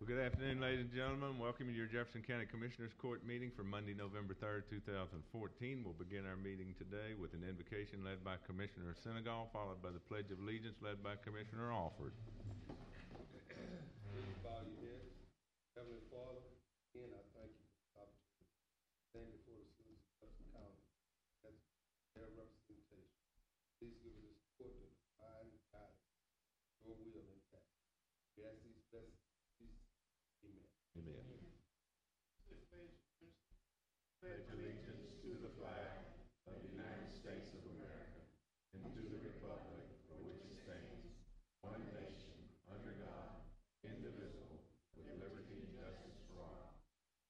Good afternoon, ladies and gentlemen. Welcome to your Jefferson County Commissioners Court meeting for Monday, November 3rd, 2014. We'll begin our meeting today with an invocation led by Commissioner Senegal, followed by the Pledge of Allegiance led by Commissioner Alford. Please bow your heads. Heavenly Father, again, I thank you for the opportunity to stand before the citizens of Jefferson County as their representation. Please give us this court to divine guidance, your will intact. We ask these blessings. Amen. Amen. Pledge allegiance to the flag of the United States of America and to the republic for which it stands, one nation, under God, indivisible, with liberty and justice for all.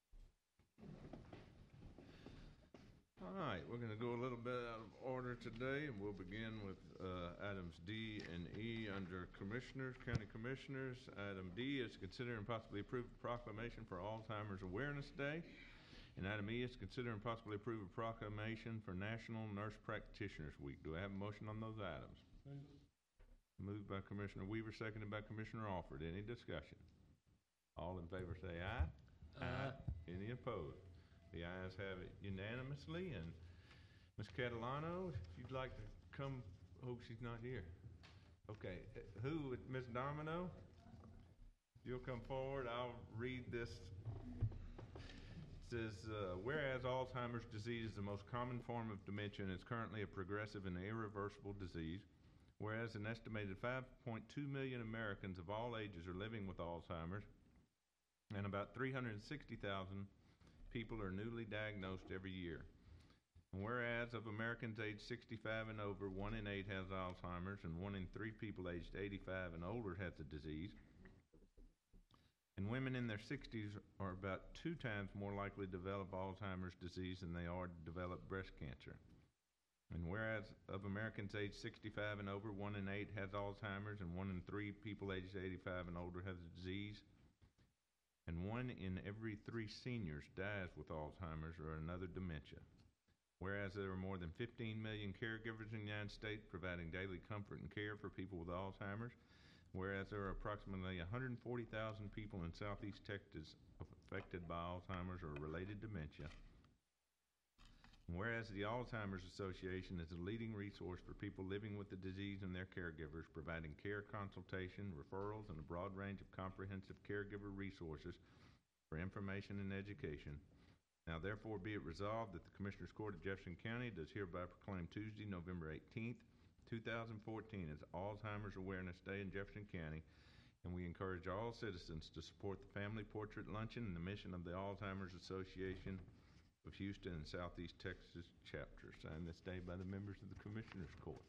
All right, we're going to go a little bit out of order today, and we'll begin with items D and E under Commissioners, County Commissioners. Item D is consider and possibly approve a proclamation for Alzheimer's Awareness Day. And item E is consider and possibly approve a proclamation for National Nurse Practitioners Week. Do I have a motion on those items? Moved by Commissioner Weaver, seconded by Commissioner Alford. Any discussion? All in favor say aye. Aye. Any opposed? The ayes have it unanimously. And Ms. Catalano, if you'd like to come, oh, she's not here. Okay, who, Ms. Domino? You'll come forward. I'll read this. It says, whereas Alzheimer's disease is the most common form of dementia and is currently a progressive and irreversible disease, whereas an estimated 5.2 million Americans of all ages are living with Alzheimer's, and about 360,000 people are newly diagnosed every year. And whereas of Americans aged 65 and over, 1 in 8 has Alzheimer's, and 1 in 3 people aged 85 and older has the disease. And women in their 60s are about 2 times more likely to develop Alzheimer's disease than they are to develop breast cancer. And whereas of Americans aged 65 and over, 1 in 8 has Alzheimer's, and 1 in 3 people aged 85 and older has the disease. And 1 in every 3 seniors dies with Alzheimer's or another dementia. Whereas there are more than 15 million caregivers in the United States providing daily comfort and care for people with Alzheimer's. Whereas there are approximately 140,000 people in Southeast Texas affected by Alzheimer's or related dementia. Whereas the Alzheimer's Association is the leading resource for people living with the disease and their caregivers, providing care, consultation, referrals, and a broad range of comprehensive caregiver resources for information and education. Now therefore be it resolved that the Commissioners Court of Jefferson County does hereby proclaim Tuesday, November 18th, 2014 as Alzheimer's Awareness Day in Jefferson County, and we encourage all citizens to support the Family Portrait Luncheon and the mission of the Alzheimer's Association of Houston and Southeast Texas chapter, signed this day by the members of the Commissioners Court.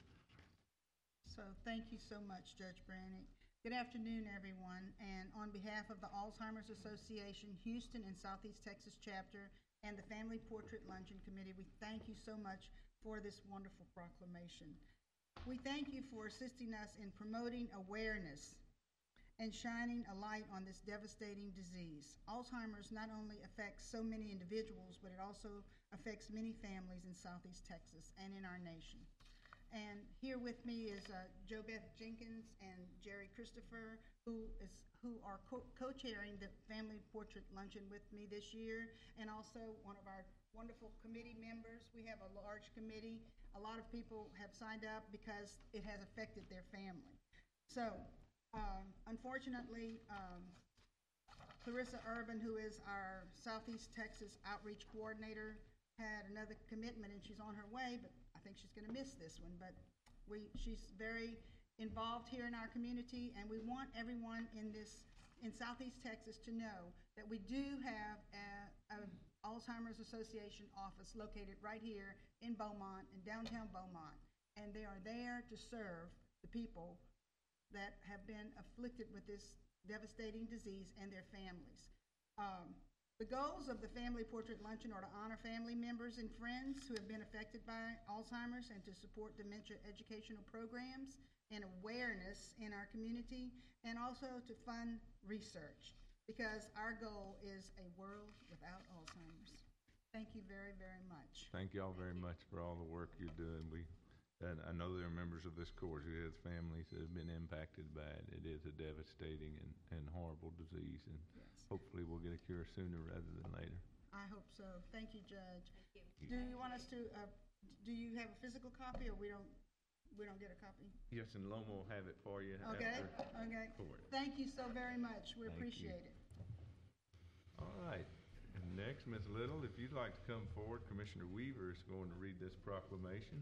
So thank you so much, Judge Brannick. Good afternoon, everyone. And on behalf of the Alzheimer's Association Houston and Southeast Texas chapter and the Family Portrait Luncheon Committee, we thank you so much for this wonderful proclamation. We thank you for assisting us in promoting awareness and shining a light on this devastating disease. Alzheimer's not only affects so many individuals, but it also affects many families in Southeast Texas and in our nation. And here with me is Jo Beth Jenkins and Jerry Christopher, who are co-chairing the Family Portrait Luncheon with me this year, and also one of our wonderful committee members. We have a large committee. A lot of people have signed up because it has affected their family. So unfortunately, Clarissa Urban, who is our Southeast Texas Outreach Coordinator, had another commitment and she's on her way, but I think she's going to miss this one. But she's very involved here in our community, and we want everyone in Southeast Texas to know that we do have an Alzheimer's Association office located right here in Beaumont, in downtown Beaumont, and they are there to serve the people that have been afflicted with this devastating disease and their families. The goals of the Family Portrait Luncheon are to honor family members and friends who have been affected by Alzheimer's and to support dementia educational programs and awareness in our community, and also to fund research, because our goal is a world without Alzheimer's. Thank you very, very much. Thank you all very much for all the work you're doing. And I know there are members of this court who have families that have been impacted by it. It is a devastating and horrible disease, and yes. hopefully we'll get a cure sooner rather than later. I hope so. Thank you, Judge. Do you want us to, do you have a physical copy, or we don't get a copy? Yes, and Loma will have it for you Okay, after okay. court. Thank you so very much. We Thank appreciate you. it. All right. And next, Ms. Little, if you'd like to come forward, Commissioner Weaver is going to read this proclamation.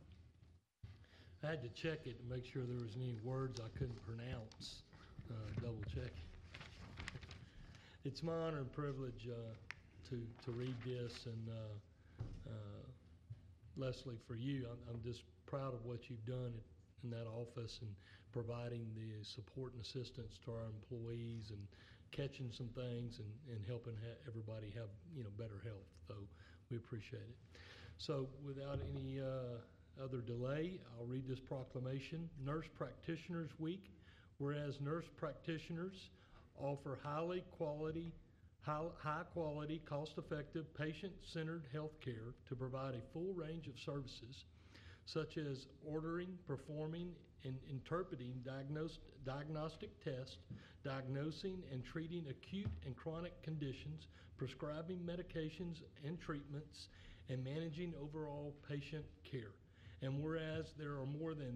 I had to check it to make sure there was any words I couldn't pronounce, double check. It's my honor and privilege to read this, and Leslie, for you, I'm just proud of what you've done in that office and providing the support and assistance to our employees and catching some things and helping everybody have, better health. So we appreciate it. So without any other delay, I'll read this proclamation. Nurse Practitioners Week. Whereas nurse practitioners offer high quality, cost-effective, patient-centered health care to provide a full range of services such as ordering, performing, and interpreting diagnostic tests, diagnosing and treating acute and chronic conditions, prescribing medications and treatments, and managing overall patient care. And whereas there are more than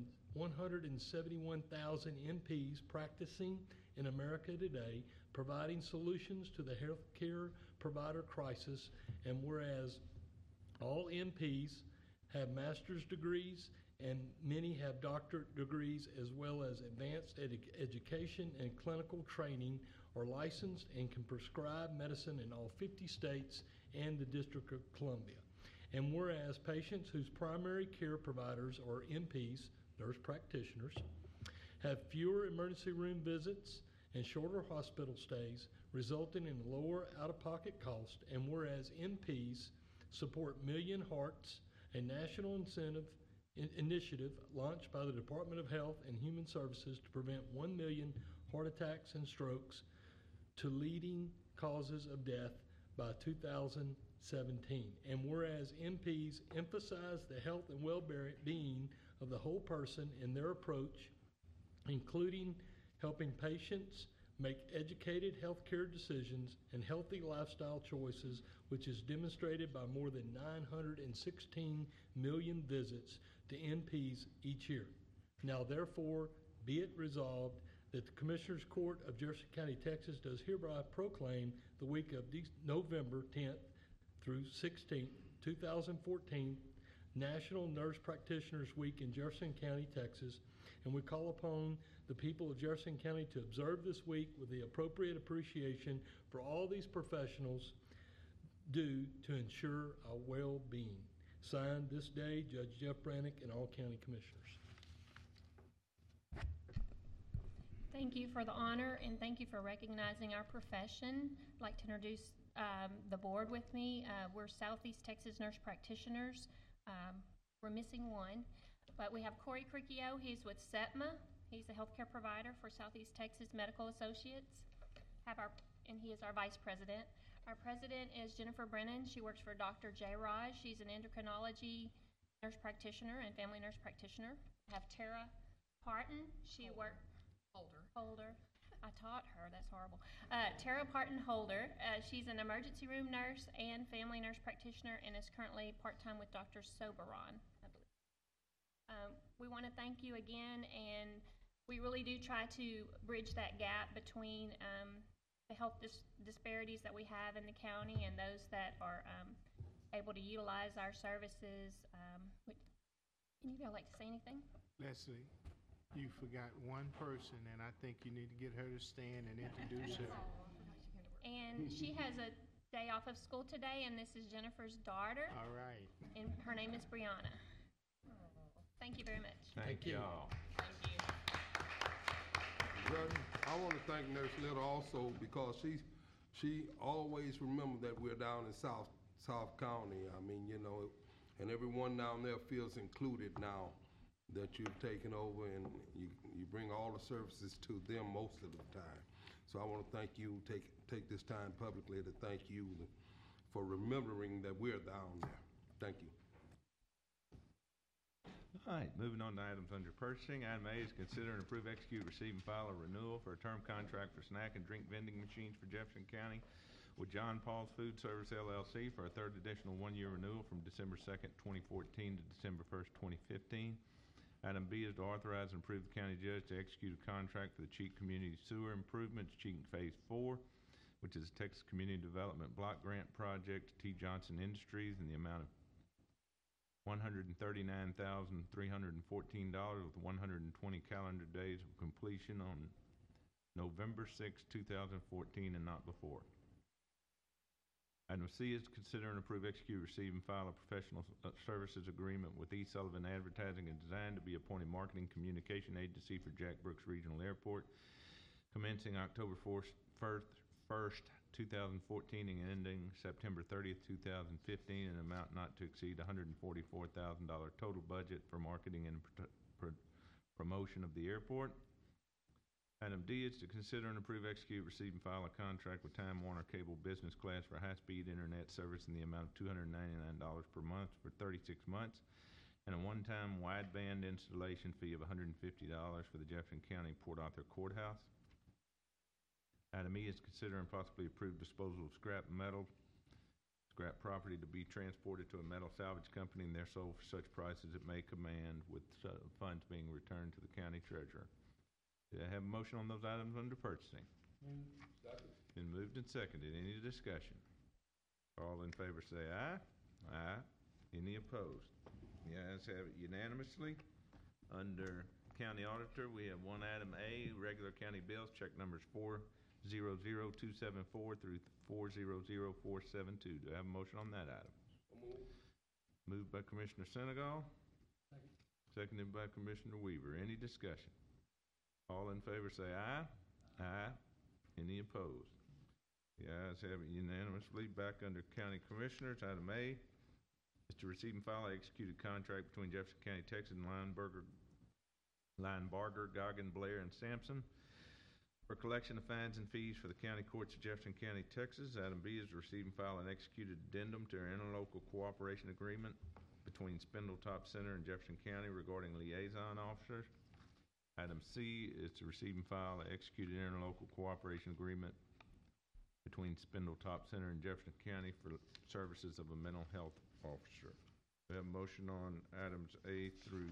171,000 NPs practicing in America today, providing solutions to the healthcare provider crisis, and whereas all NPs have master's degrees and many have doctorate degrees, as well as advanced education and clinical training, are licensed and can prescribe medicine in all 50 states and the District of Columbia. And whereas patients whose primary care providers are NPs, nurse practitioners, have fewer emergency room visits and shorter hospital stays, resulting in lower out-of-pocket cost, and whereas NPs support Million Hearts, a national initiative launched by the Department of Health and Human Services to prevent 1 million heart attacks and strokes to leading causes of death by 2017. And whereas NPs emphasize the health and well-being of the whole person in their approach, including helping patients make educated healthcare decisions and healthy lifestyle choices, which is demonstrated by more than 916 million visits to NPs each year. Now, therefore, be it resolved that the Commissioners Court of Jefferson County, Texas does hereby proclaim the week of November 10th through 16th, 2014, National Nurse Practitioners Week in Jefferson County, Texas, and we call upon the people of Jefferson County to observe this week with the appropriate appreciation for all these professionals do to ensure our well-being. Signed this day, Judge Jeff Brannick and all county commissioners. Thank you for the honor, and thank you for recognizing our profession. I'd like to introduce the board with me. We're Southeast Texas Nurse Practitioners. We're missing one, but we have Corey Cricchio. He's with SETMA. He's a healthcare provider for Southeast Texas Medical Associates. And he is our vice president. Our president is Jennifer Brennan. She works for Dr. J. Raj. She's an endocrinology nurse practitioner and family nurse practitioner. We have Tara Parton. She works Holder. I taught her. That's horrible. Tara Parton Holder. She's an emergency room nurse and family nurse practitioner, and is currently part-time with Dr. Soberon, I believe. We want to thank you again, and we really do try to bridge that gap between the health disparities that we have in the county and those that are able to utilize our services. Any of y'all like to say anything? Leslie, you forgot one person, and I think you need to get her to stand and introduce her. And she has a day off of school today, and this is Jennifer's daughter. All right. And her name is Brianna. Thank you very much. Thank y'all. Judge, I want to thank Nurse Little also because she always remembered that we're down in South County. I mean, and everyone down there feels included now that you've taken over, and you bring all the services to them most of the time. So I want to thank you, take this time publicly to thank you for remembering that we're down there. Thank you. All right, moving on to items under purchasing. Item A is consider and approve, execute, receive, and file a renewal for a term contract for snack and drink vending machines for Jefferson County with John Paul's Food Service LLC for a third additional one-year renewal from December 2nd, 2014 to December 1st, 2015. Item B is to authorize and approve the county judge to execute a contract for the Cheek Community Sewer Improvements, Cheek Phase 4, which is a Texas Community Development Block Grant Project to T. Johnson Industries in the amount of $139,314 with 120 calendar days of completion on November 6, 2014 and not before. Item C is to consider and approve, execute, receive, and file a professional services agreement with E. Sullivan Advertising and Design to be appointed marketing communication agency for Jack Brooks Regional Airport, commencing October 1st, 2014 and ending September 30th, 2015, in an amount not to exceed $144,000 total budget for marketing and promotion of the airport. Item D is to consider and approve, execute, receive, and file a contract with Time Warner Cable Business Class for high-speed internet service in the amount of $299 per month for 36 months, and a one-time wideband installation fee of $150 for the Jefferson County Port Arthur Courthouse. Item E is to consider and possibly approve disposal of scrap property to be transported to a metal salvage company and they're sold for such price as it may command, with funds being returned to the county treasurer. Do I have a motion on those items under purchasing? Second. Been moved and seconded. Any discussion? All in favor say aye. Aye. Any opposed? The ayes have it unanimously. Under County Auditor, we have one item A, regular county bills, check numbers 400274 through 400472. Do I have a motion on that item? So moved. Moved by Commissioner Senegal. Seconded by Commissioner Weaver. Any discussion? All in favor say aye. Aye. Any opposed? The ayes have it unanimously. Back under County Commissioners, item A is to receive and file an executed contract between Jefferson County, Texas and Linebarger, Goggin, Blair, and Sampson for collection of fines and fees for the county courts of Jefferson County, Texas. Item B is to receive and file an executed addendum to our interlocal cooperation agreement between Spindletop Center and Jefferson County regarding liaison officers. Item C is to receive and file an executed interlocal cooperation agreement between Spindletop Center and Jefferson County for services of a mental health officer. We have a motion on items A through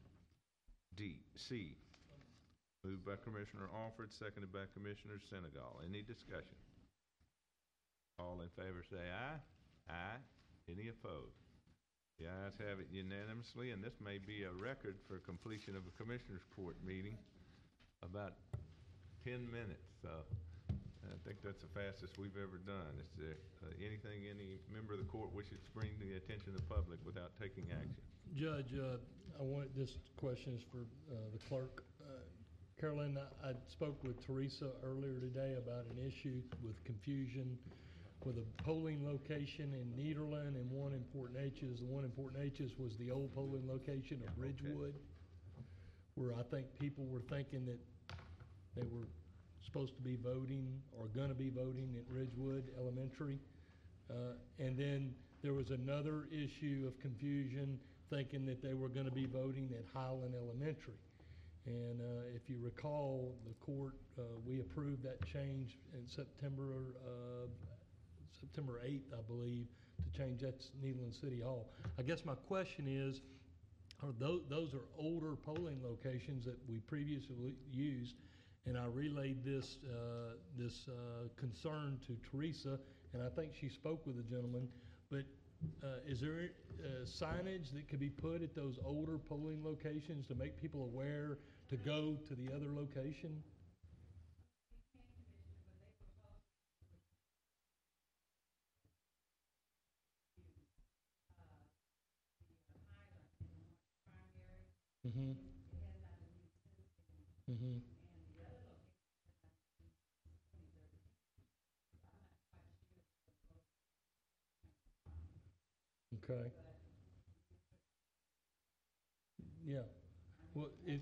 C. Moved by Commissioner Alford, seconded by Commissioner Senegal. Any discussion? All in favor say aye. Aye. Any opposed? The ayes have it unanimously, and this may be a record for completion of a Commissioners Court meeting, about 10 minutes. So I think that's the fastest we've ever done. Is there anything any member of the court wishes to bring to the attention of the public without taking action? Judge, this question is for the clerk. Carolyn, I spoke with Teresa earlier today about an issue with confusion with a polling location in Nederland and one in Fort Neches. The one in Fort Neches was the old polling location of Ridgewood, where I think people were thinking that they were supposed to be voting or gonna be voting at Ridgewood Elementary. And then there was another issue of confusion, thinking that they were gonna be voting at Highland Elementary. And if you recall, the court, we approved that change in September 8th, I believe, to change that to Nederland City Hall. I guess my question is, those are older polling locations that we previously used, and I relayed this concern to Teresa, and I think she spoke with the gentleman, but is there signage that could be put at those older polling locations to make people aware to go to the other location? Mm-hmm. Mm-hmm. Okay. Yeah. Well, if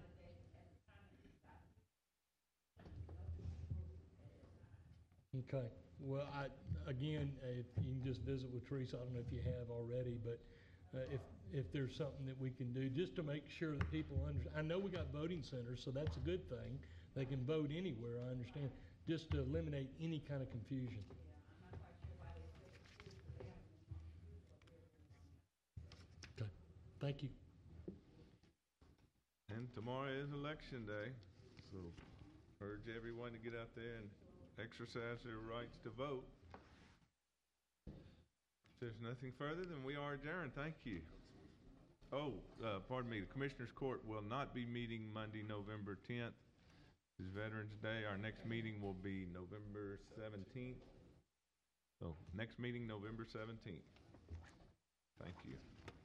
okay. Well, if you can just visit with Teresa, I don't know if you have already, but if there's something that we can do, just to make sure that people I know we got voting centers, so that's a good thing. They can vote anywhere, I understand, just to eliminate any kind of confusion. Okay, thank you. And tomorrow is election day, so urge everyone to get out there and exercise their rights to vote. If there's nothing further, then we are adjourned. Thank you. Oh, pardon me, the Commissioners Court will not be meeting Monday, November 10th. It's Veterans Day. Our next meeting will be November 17th. So, next meeting, November 17th. Thank you.